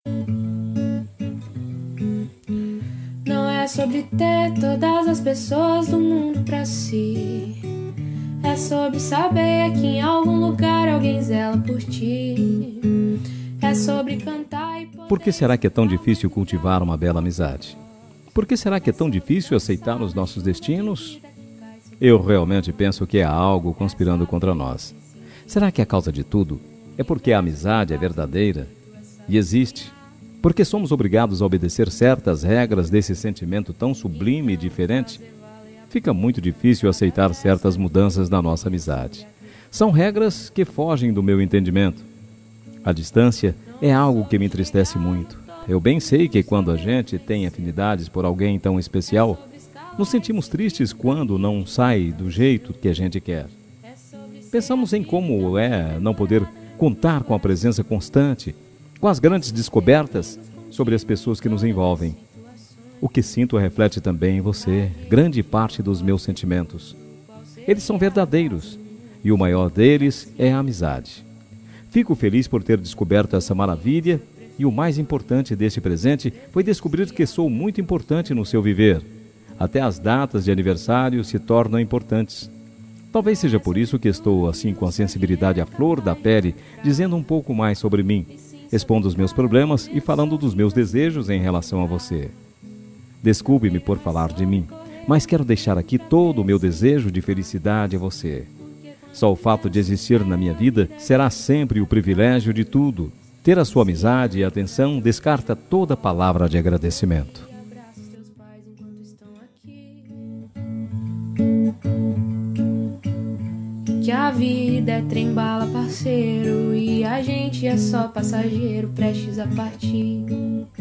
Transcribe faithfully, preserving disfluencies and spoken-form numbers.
Não é sobre ter todas as pessoas do mundo pra si. É sobre saber que em algum lugar alguém zela por ti. É sobre cantar e poder... Por que será que é tão difícil cultivar uma bela amizade? Por que será que é tão difícil aceitar os nossos destinos? Eu realmente penso que há algo conspirando contra nós. Será que a causa de tudo é porque a amizade é verdadeira e existe? Porque somos obrigados a obedecer certas regras desse sentimento tão sublime e diferente? Fica muito difícil aceitar certas mudanças na nossa amizade. São regras que fogem do meu entendimento. A distância é algo que me entristece muito. Eu bem sei que quando a gente tem afinidades por alguém tão especial, nos sentimos tristes quando não sai do jeito que a gente quer. Pensamos em como é não poder contar com a presença constante, com as grandes descobertas sobre as pessoas que nos envolvem. O que sinto reflete também em você, grande parte dos meus sentimentos. Eles são verdadeiros, e o maior deles é a amizade. Fico feliz por ter descoberto essa maravilha, e o mais importante deste presente foi descobrir que sou muito importante no seu viver. Até as datas de aniversário se tornam importantes. Talvez seja por isso que estou assim com a sensibilidade à flor da pele, dizendo um pouco mais sobre mim, expondo os meus problemas e falando dos meus desejos em relação a você. Desculpe-me por falar de mim, mas quero deixar aqui todo o meu desejo de felicidade a você. Só o fato de existir na minha vida será sempre o privilégio de tudo. Ter a sua amizade e atenção descarta toda palavra de agradecimento. Que a vida é trem-bala, parceiro, e a gente é só passageiro prestes a partir.